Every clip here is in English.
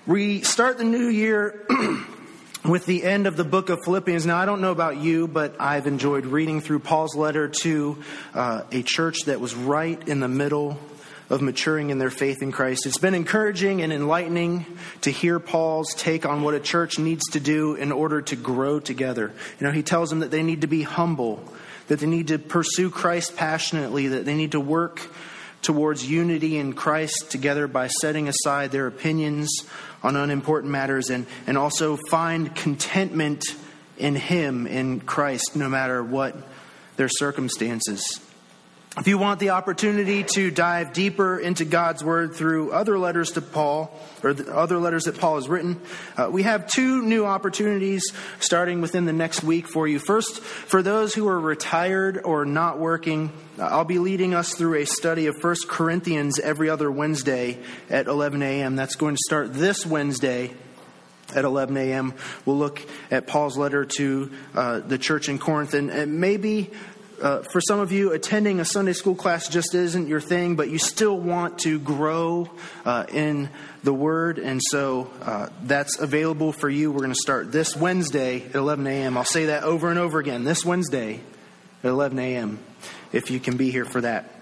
We start the new year with the end of the book of Philippians. Now, I don't know about you, but I've enjoyed reading through Paul's letter to a church that was right in the middle of maturing in their faith in Christ. It's been encouraging and enlightening to hear Paul's take on what a church needs to do in order to grow together. You know, he tells them that they need to be humble, that they need to pursue Christ passionately, that they need to work towards unity in Christ together by setting aside their opinions on unimportant matters and also find contentment in Him, in Christ, no matter what their circumstances. If you want the opportunity to dive deeper into God's Word through other letters to Paul, or the other letters that Paul has written, we have two new opportunities starting within the next week for you. First, for those who are retired or not working, I'll be leading us through a study of 1 Corinthians every other Wednesday at 11 a.m. That's going to start this Wednesday at 11 a.m. We'll look at Paul's letter to the church in Corinth, and maybe for some of you, attending a Sunday school class just isn't your thing, but you still want to grow in the Word, and so that's available for you. We're going to start this Wednesday at 11 a.m. I'll say that over and over again. This Wednesday at 11 a.m. if you can be here for that.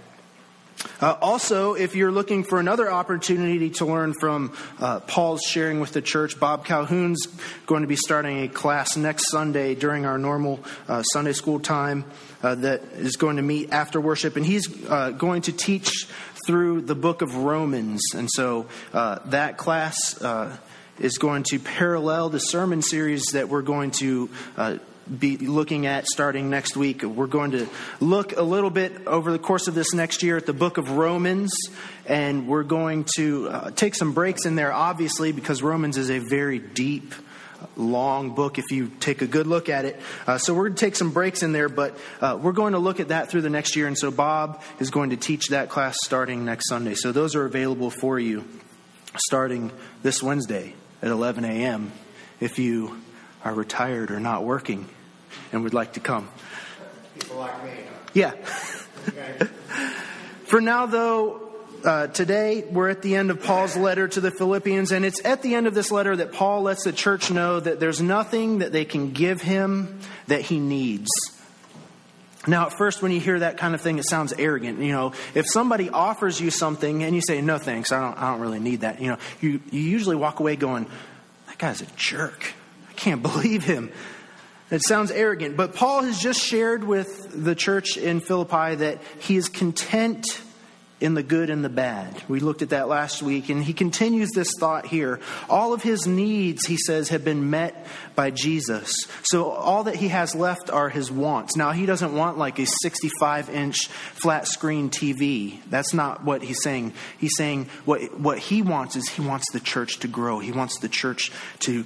Also, if you're looking for another opportunity to learn from Paul's sharing with the church, Bob Calhoun's going to be starting a class next Sunday during our normal Sunday school time that is going to meet after worship. And he's going to teach through the book of Romans. And so that class is going to parallel the sermon series that we're going to be looking at starting next week. We're going to look a little bit over the course of this next year at the book of Romans, and we're going to take some breaks in there, obviously, because Romans is a very deep, long book if you take a good look at it. So we're going to take some breaks in there, but we're going to look at that through the next year, and so Bob is going to teach that class starting next Sunday. So those are available for you starting this Wednesday at 11 a.m. if you are retired or not working and would like to come. People like me. Yeah. Okay. For now, though, today we're at the end of Paul's letter to the Philippians, and it's at the end of this letter that Paul lets the church know that there's nothing that they can give him that he needs. Now, at first, when you hear that kind of thing, it sounds arrogant. You know, if somebody offers you something and you say, "No, thanks, I don't really need that," you know, you usually walk away going, "That guy's a jerk. I can't believe him." It sounds arrogant, but Paul has just shared with the church in Philippi that he is content in the good and the bad. We looked at that last week, and he continues this thought here. All of his needs, he says, have been met by Jesus. So all that he has left are his wants. Now, he doesn't want like a 65-inch flat screen TV. That's not what he's saying. He's saying what he wants is he wants the church to grow. He wants the church to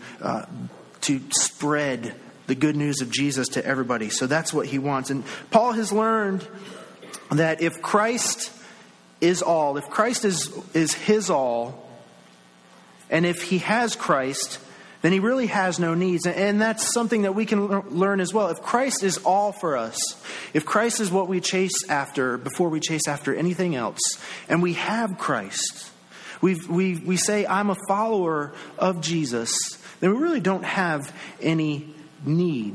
spread the good news of Jesus to everybody. So that's what he wants. And Paul has learned that if Christ is all, if Christ is his all, and if he has Christ, then he really has no needs. And that's something that we can learn as well. If Christ is all for us, if Christ is what we chase after before we chase after anything else, and we have Christ, we say, "I'm a follower of Jesus," then we really don't have any needs.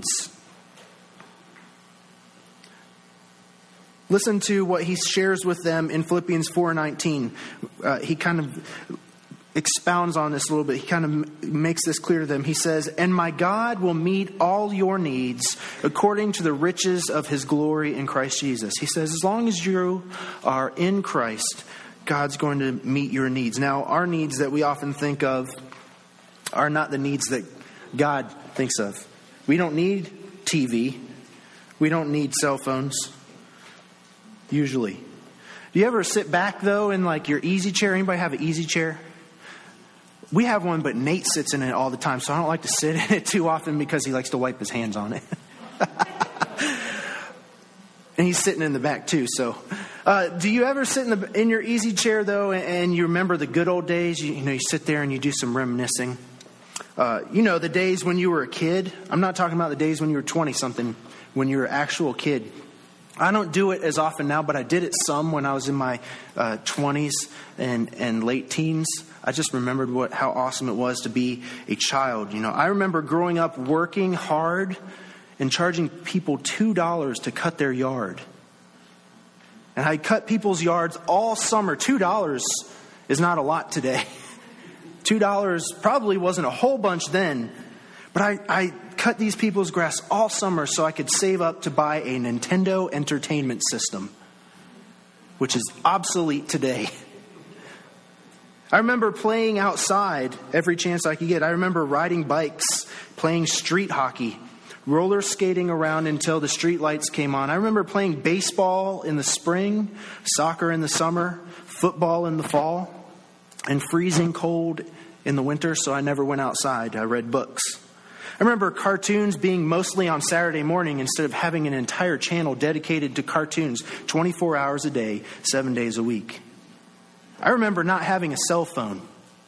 Listen to what he shares with them in Philippians 4:19. He kind of expounds on this a little bit. He kind of makes this clear to them. He says, "And my God will meet all your needs according to the riches of his glory in Christ Jesus." He says, as long as you are in Christ, God's going to meet your needs. Now, our needs that we often think of are not the needs that God thinks of. We don't need TV. We don't need cell phones. Usually. Do you ever sit back, though, in like your easy chair? Anybody have an easy chair? We have one, but Nate sits in it all the time, so I don't like to sit in it too often because he likes to wipe his hands on it. And he's sitting in the back, too. So, do you ever sit in your easy chair, though, and you remember the good old days? You sit there and you do some reminiscing. The days when you were a kid. I'm not talking about the days when you were 20-something, when you were an actual kid. I don't do it as often now, but I did it some when I was in my 20s and late teens. I just remembered how awesome it was to be a child. I remember growing up working hard and charging people $2 to cut their yard. And I cut people's yards all summer. $2 is not a lot today. $2 probably wasn't a whole bunch then. But I cut these people's grass all summer so I could save up to buy a Nintendo Entertainment System, which is obsolete today. I remember playing outside every chance I could get. I remember riding bikes, playing street hockey, roller skating around until the street lights came on. I remember playing baseball in the spring, soccer in the summer, football in the fall, and freezing cold in the winter, so I never went outside. I read books. I remember cartoons being mostly on Saturday morning instead of having an entire channel dedicated to cartoons 24 hours a day, 7 days a week. I remember not having a cell phone.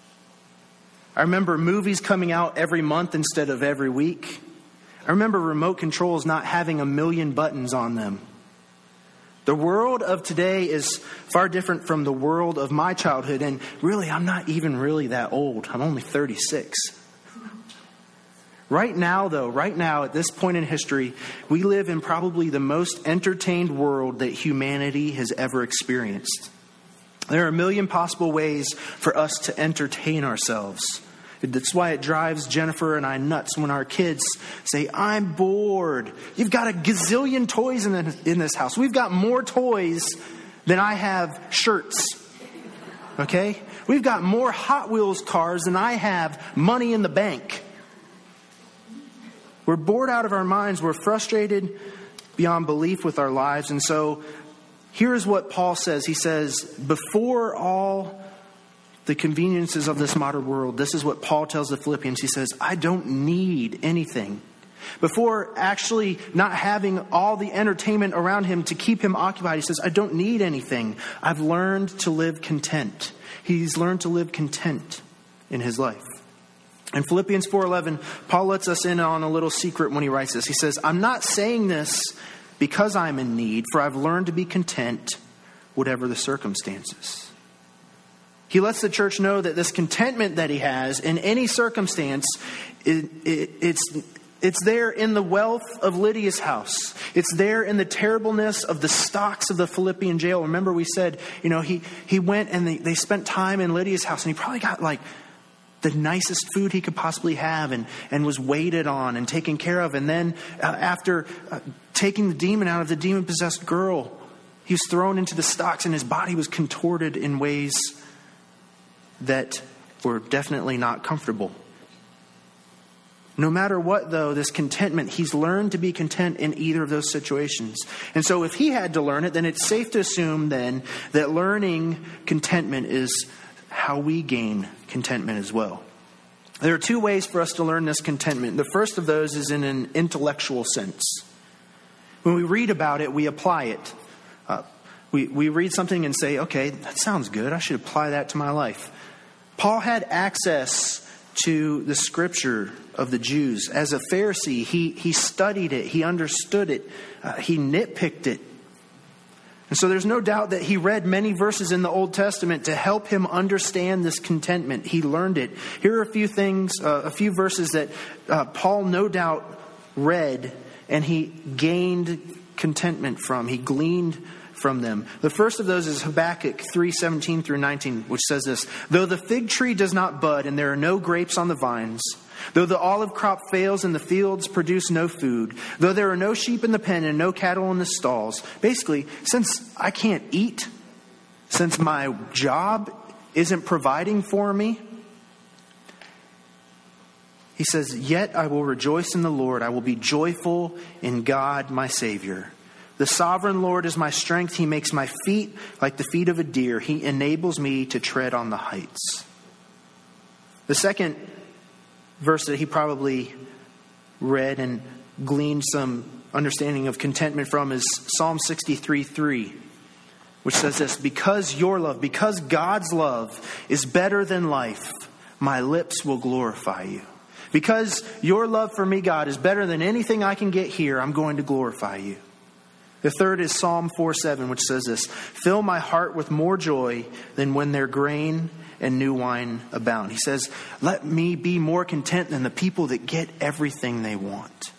I remember movies coming out every month instead of every week. I remember remote controls not having a million buttons on them. The world of today is far different from the world of my childhood. And really, I'm not even really that old. I'm only 36. Right now, at this point in history, we live in probably the most entertained world that humanity has ever experienced. There are a million possible ways for us to entertain ourselves. That's why it drives Jennifer and I nuts when our kids say, "I'm bored." You've got a gazillion toys in this house. We've got more toys than I have shirts. Okay? We've got more Hot Wheels cars than I have money in the bank. We're bored out of our minds. We're frustrated beyond belief with our lives. And so here's what Paul says. He says, before all the conveniences of this modern world, this is what Paul tells the Philippians. He says, I don't need anything. Before actually not having all the entertainment around him to keep him occupied, he says, I don't need anything. I've learned to live content. He's learned to live content in his life. In Philippians 4:11, Paul lets us in on a little secret when he writes this. He says, I'm not saying this because I'm in need, for I've learned to be content whatever the circumstances. He lets the church know that this contentment that he has in any circumstance, it's there in the wealth of Lydia's house. It's there in the terribleness of the stocks of the Philippian jail. Remember we said, he went and they spent time in Lydia's house, and he probably got the nicest food he could possibly have and was waited on and taken care of. And then after taking the demon out of the demon-possessed girl, he was thrown into the stocks and his body was contorted in ways that were definitely not comfortable. No matter what, though, this contentment, he's learned to be content in either of those situations. And so if he had to learn it, then it's safe to assume then that learning contentment is how we gain contentment as well. There are two ways for us to learn this contentment. The first of those is in an intellectual sense. When we read about it, we apply it. We read something and say, okay, that sounds good. I should apply that to my life. Paul had access to the scripture of the Jews. As a Pharisee, he studied it. He understood it. He nitpicked it. And so there's no doubt that he read many verses in the Old Testament to help him understand this contentment. He learned it. Here are a few verses that Paul no doubt read and he gained contentment from. He gleaned from them. The first of those is Habakkuk 3:17 through 19, which says this: Though the fig tree does not bud and there are no grapes on the vines, though the olive crop fails and the fields produce no food, though there are no sheep in the pen and no cattle in the stalls. Basically, since I can't eat, since my job isn't providing for me, he says, yet I will rejoice in the Lord. I will be joyful in God, my Savior. The sovereign Lord is my strength. He makes my feet like the feet of a deer. He enables me to tread on the heights. The second verse that he probably read and gleaned some understanding of contentment from is Psalm 63:3, which says this: Because your love, because God's love is better than life, my lips will glorify you. Because your love for me, God, is better than anything I can get here, I'm going to glorify you. The third is Psalm 4:7, which says this: "Fill my heart with more joy than when their grain and new wine abound." He says, let me be more content than the people that get everything they want.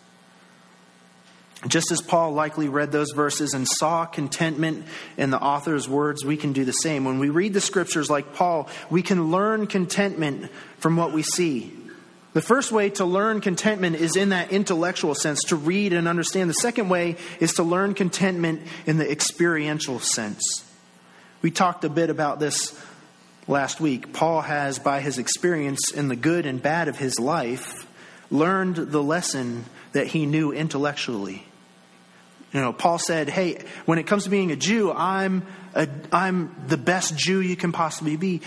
Just as Paul likely read those verses and saw contentment in the author's words, we can do the same. When we read the scriptures like Paul, we can learn contentment from what we see. The first way to learn contentment is in that intellectual sense, to read and understand. The second way is to learn contentment in the experiential sense. We talked a bit about this last week. Paul has, by his experience in the good and bad of his life, learned the lesson that he knew intellectually. Paul said, hey, when it comes to being a Jew, I'm the best Jew you can possibly be.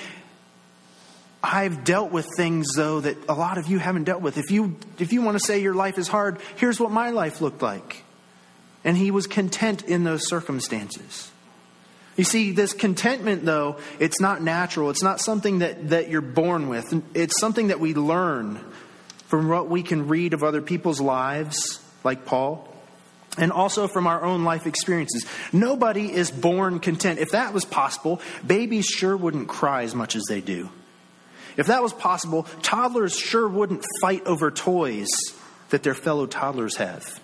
I've dealt with things, though, that a lot of you haven't dealt with. If you want to say your life is hard, here's what my life looked like. And he was content in those circumstances. You see, this contentment, though, it's not natural. It's not something that you're born with. It's something that we learn from what we can read of other people's lives, like Paul, and also from our own life experiences. Nobody is born content. If that was possible, babies sure wouldn't cry as much as they do. If that was possible, toddlers sure wouldn't fight over toys that their fellow toddlers have.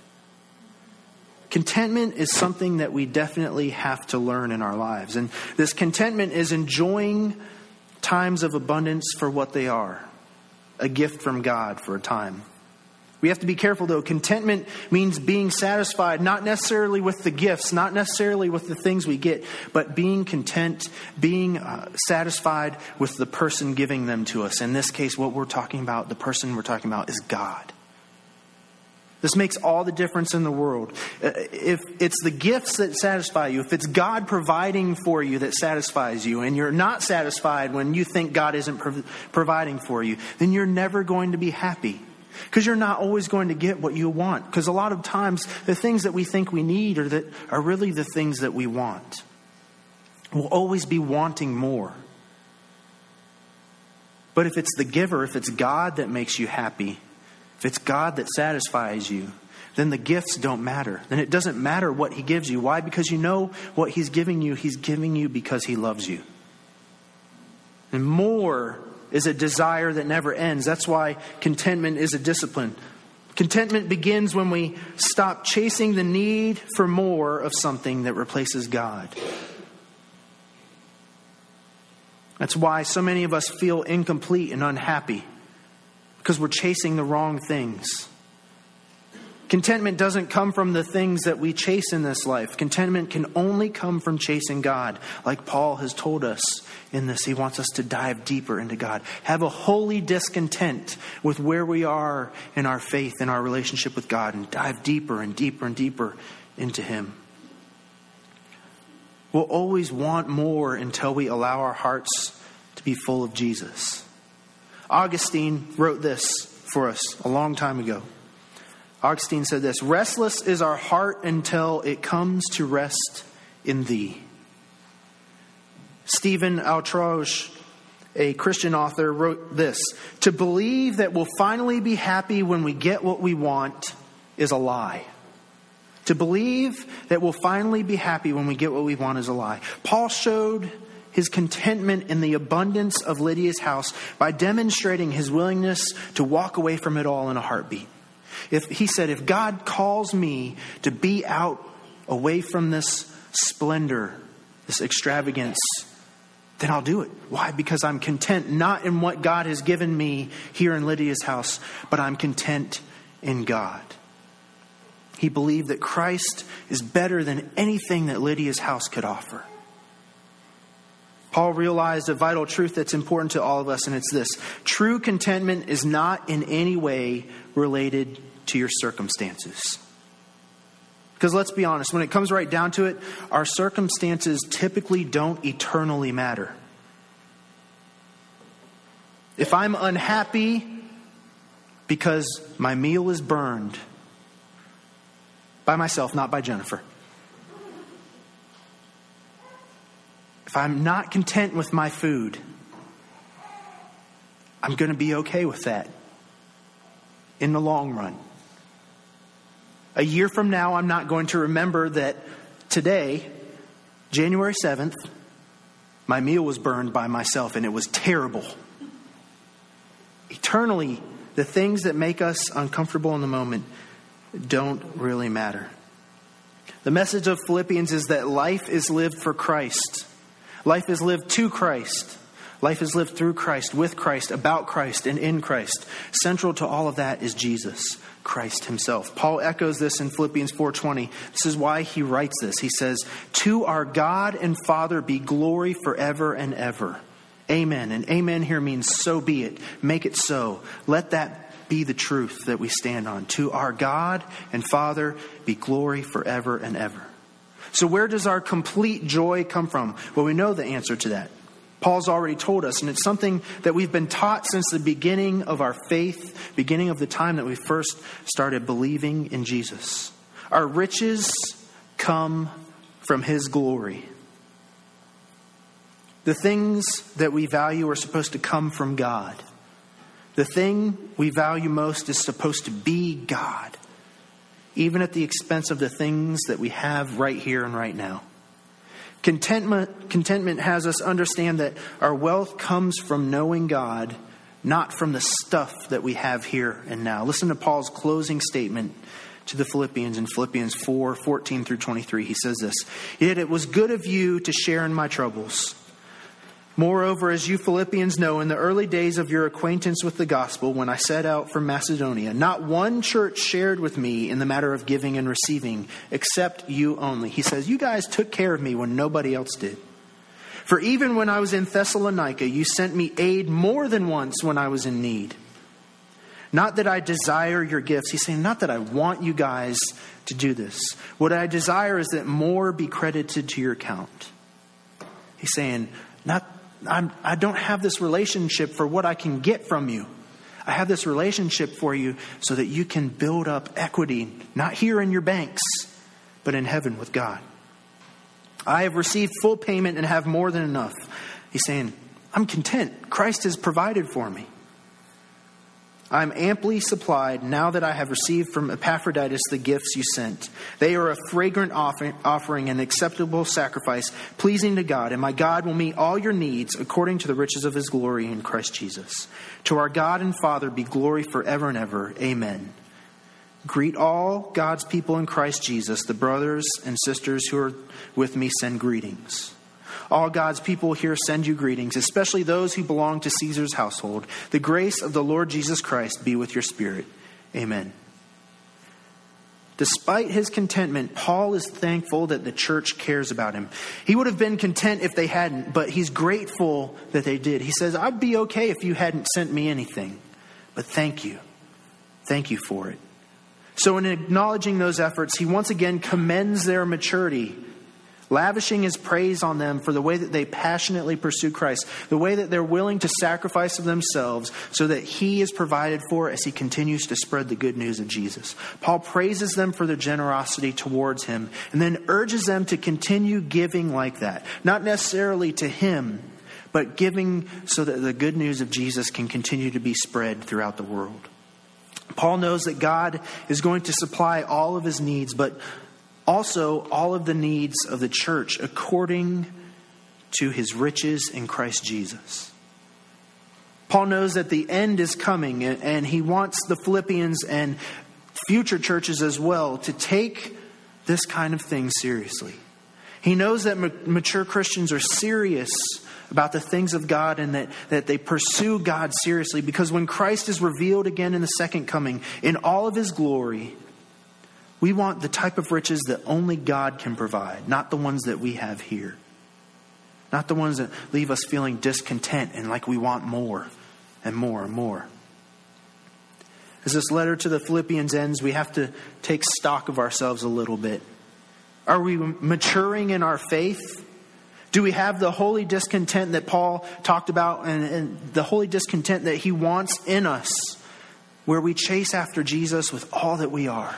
Contentment is something that we definitely have to learn in our lives. And this contentment is enjoying times of abundance for what they are. A gift from God for a time. We have to be careful, though. Contentment means being satisfied, not necessarily with the gifts, not necessarily with the things we get, but being content, being satisfied with the person giving them to us. In this case, what we're talking about, the person we're talking about is God. This makes all the difference in the world. If it's the gifts that satisfy you, if it's God providing for you that satisfies you, and you're not satisfied when you think God isn't providing for you, then you're never going to be happy. Because you're not always going to get what you want. Because a lot of times, the things that we think we need are really the things that we want. We'll always be wanting more. But if it's the giver, if it's God that makes you happy, if it's God that satisfies you, then the gifts don't matter. Then it doesn't matter what he gives you. Why? Because you know what he's giving you because he loves you. And more is a desire that never ends. That's why contentment is a discipline. Contentment begins when we stop chasing the need for more of something that replaces God. That's why so many of us feel incomplete and unhappy, because we're chasing the wrong things. Contentment doesn't come from the things that we chase in this life. Contentment can only come from chasing God. Like Paul has told us in this, he wants us to dive deeper into God. Have a holy discontent with where we are in our faith and our relationship with God, and dive deeper and deeper and deeper into him. We'll always want more until we allow our hearts to be full of Jesus. Augustine wrote this for us a long time ago. Augustine said this: "Restless is our heart until it comes to rest in thee." Stephen Altroge, a Christian author, wrote this: "To believe that we'll finally be happy when we get what we want is a lie." To believe that we'll finally be happy when we get what we want is a lie. Paul showed his contentment in the abundance of Lydia's house by demonstrating his willingness to walk away from it all in a heartbeat. He said, if God calls me to be out away from this splendor, this extravagance, then I'll do it. Why? Because I'm content not in what God has given me here in Lydia's house, but I'm content in God. He believed that Christ is better than anything that Lydia's house could offer. Paul realized a vital truth that's important to all of us, and it's this: true contentment is not in any way related to your circumstances. Because let's be honest, when it comes right down to it, our circumstances typically don't eternally matter. If I'm unhappy because my meal is burned, by myself, not by Jennifer. If I'm not content with my food, I'm going to be okay with that in the long run. A year from now, I'm not going to remember that Today, January 7th, my meal was burned by myself, and it was terrible. Eternally, the things that make us uncomfortable in the moment don't really matter. The message of Philippians is that life is lived for Christ. Life is lived to Christ. Life is lived through Christ, with Christ, about Christ, and in Christ. Central to all of that is Jesus, Christ himself. Paul echoes this in Philippians 4:20. This is why he writes this. He says, "To our God and Father be glory forever and ever. Amen." And amen here means so be it. Make it so. Let that be the truth that we stand on. To our God and Father be glory forever and ever. So where does our complete joy come from? Well, we know the answer to that. Paul's already told us, and it's something that we've been taught since the beginning of our faith, beginning of the time that we first started believing in Jesus. Our riches come from his glory. The things that we value are supposed to come from God. The thing we value most is supposed to be God, even at the expense of the things that we have right here and right now. Contentment has us understand that our wealth comes from knowing God, not from the stuff that we have here and now. Listen to Paul's closing statement to the Philippians in Philippians 4:14 through 23. He says this, "Yet it was good of you to share in my troubles. Moreover, as you Philippians know, in the early days of your acquaintance with the gospel, when I set out from Macedonia, not one church shared with me in the matter of giving and receiving, except you only." He says, you guys took care of me when nobody else did. "For even when I was in Thessalonica, you sent me aid more than once when I was in need. Not that I desire your gifts." He's saying, not that I want you guys to do this. "What I desire is that more be credited to your account." He's saying, I don't have this relationship for what I can get from you. I have this relationship for you so that you can build up equity, not here in your banks, but in heaven with God. "I have received full payment and have more than enough." He's saying, I'm content. Christ has provided for me. "I'm amply supplied now that I have received from Epaphroditus the gifts you sent. They are a fragrant offering, an acceptable sacrifice, pleasing to God. And my God will meet all your needs according to the riches of his glory in Christ Jesus. To our God and Father be glory forever and ever. Amen. Greet all God's people in Christ Jesus. The brothers and sisters who are with me send greetings. All God's people here send you greetings, especially those who belong to Caesar's household. The grace of the Lord Jesus Christ be with your spirit. Amen." Despite his contentment, Paul is thankful that the church cares about him. He would have been content if they hadn't, but he's grateful that they did. He says, "I'd be okay if you hadn't sent me anything, but thank you. Thank you for it." So in acknowledging those efforts, he once again commends their maturity, lavishing his praise on them for the way that they passionately pursue Christ, the way that they're willing to sacrifice of themselves so that he is provided for as he continues to spread the good news of Jesus. Paul praises them for their generosity towards him and then urges them to continue giving like that. Not necessarily to him, but giving so that the good news of Jesus can continue to be spread throughout the world. Paul knows that God is going to supply all of his needs, but also all of the needs of the church according to his riches in Christ Jesus. Paul knows that the end is coming, and he wants the Philippians and future churches as well to take this kind of thing seriously. He knows that mature Christians are serious about the things of God and that they pursue God seriously, because when Christ is revealed again in the second coming in all of his glory, we want the type of riches that only God can provide, not the ones that we have here. Not the ones that leave us feeling discontent and like we want more and more and more. As this letter to the Philippians ends, we have to take stock of ourselves a little bit. Are we maturing in our faith? Do we have the holy discontent that Paul talked about and the holy discontent that he wants in us, where we chase after Jesus with all that we are?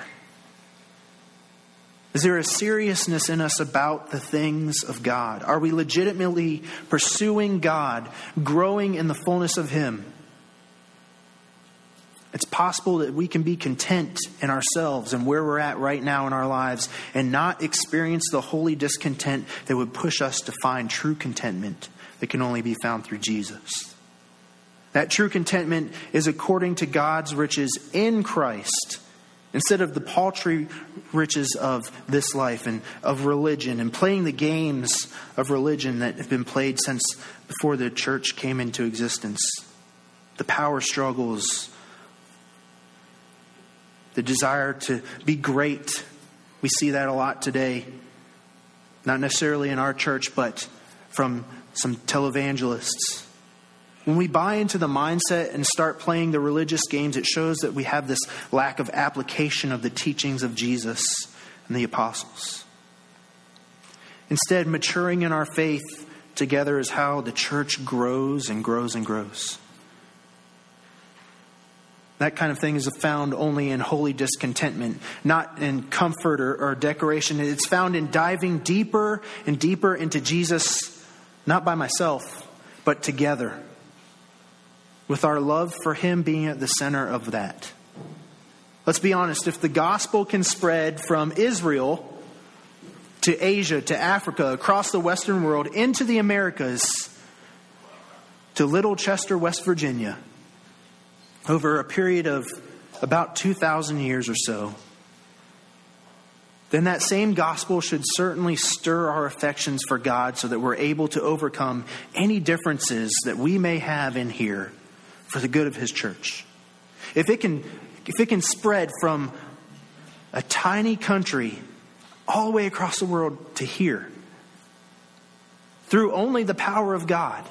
Is there a seriousness in us about the things of God? Are we legitimately pursuing God, growing in the fullness of him? It's possible that we can be content in ourselves and where we're at right now in our lives and not experience the holy discontent that would push us to find true contentment that can only be found through Jesus. That true contentment is according to God's riches in Christ, instead of the paltry riches of this life and of religion and playing the games of religion that have been played since before the church came into existence. The power struggles, the desire to be great. We see that a lot today. Not necessarily in our church, but from some televangelists. When we buy into the mindset and start playing the religious games, it shows that we have this lack of application of the teachings of Jesus and the apostles. Instead, maturing in our faith together is how the church grows and grows and grows. That kind of thing is found only in holy discontentment, not in comfort or decoration. It's found in diving deeper and deeper into Jesus, not by myself, but together, with our love for Him being at the center of that. Let's be honest, if the gospel can spread from Israel to Asia, to Africa, across the Western world, into the Americas, to Little Chester, West Virginia, over a period of about 2,000 years or so, then that same gospel should certainly stir our affections for God so that we're able to overcome any differences that we may have in here for the good of His church. If it can spread from a tiny country all the way across the world to here, through only the power of God,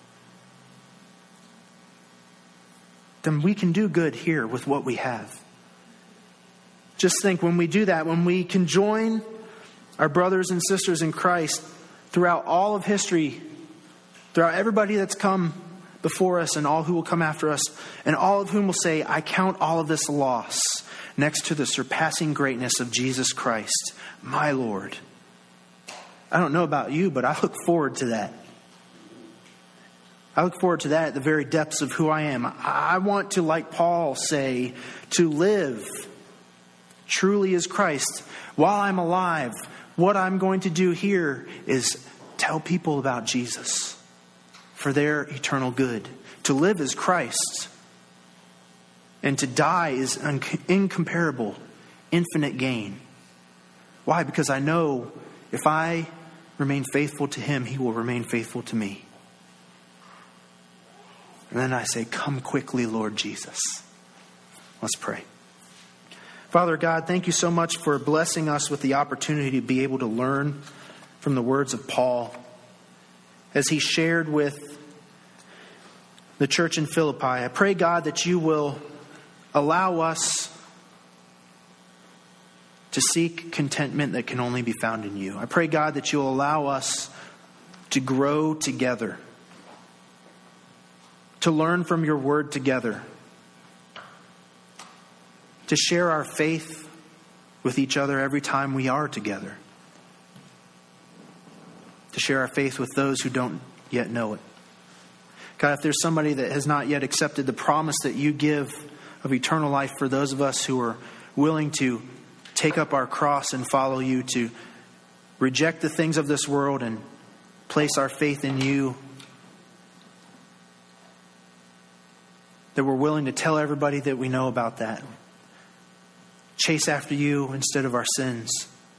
then we can do good here with what we have. Just think, when we do that, when we can join our brothers and sisters in Christ throughout all of history, throughout everybody that's come before us and all who will come after us, and all of whom will say, I count all of this loss next to the surpassing greatness of Jesus Christ, my Lord. I don't know about you, but I look forward to that. I look forward to that at the very depths of who I am. I want to, like Paul, say, to live truly is Christ. While I'm alive, what I'm going to do here is tell people about Jesus for their eternal good. To live is Christ. And to die is incomparable, infinite gain. Why? Because I know if I remain faithful to Him, He will remain faithful to me. And then I say, come quickly, Lord Jesus. Let's pray. Father God, thank you so much for blessing us with the opportunity to be able to learn from the words of Paul as he shared with the church in Philippi. I pray, God, that you will allow us to seek contentment that can only be found in you. I pray, God, that you'll allow us to grow together, to learn from your word together, to share our faith with each other every time we are together, to share our faith with those who don't yet know it. God, if there's somebody that has not yet accepted the promise that you give of eternal life for those of us who are willing to take up our cross and follow you, to reject the things of this world and place our faith in you, that we're willing to tell everybody that we know about that, chase after you instead of our sins,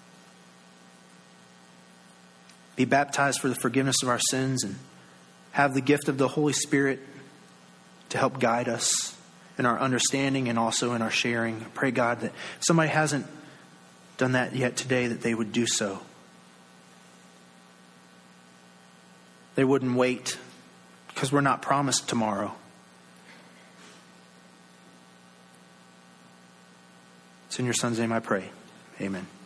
be baptized for the forgiveness of our sins, and have the gift of the Holy Spirit to help guide us in our understanding and also in our sharing. I pray, God, that if somebody hasn't done that yet today, that they would do so. They wouldn't wait, because we're not promised tomorrow. It's in your Son's name I pray. Amen.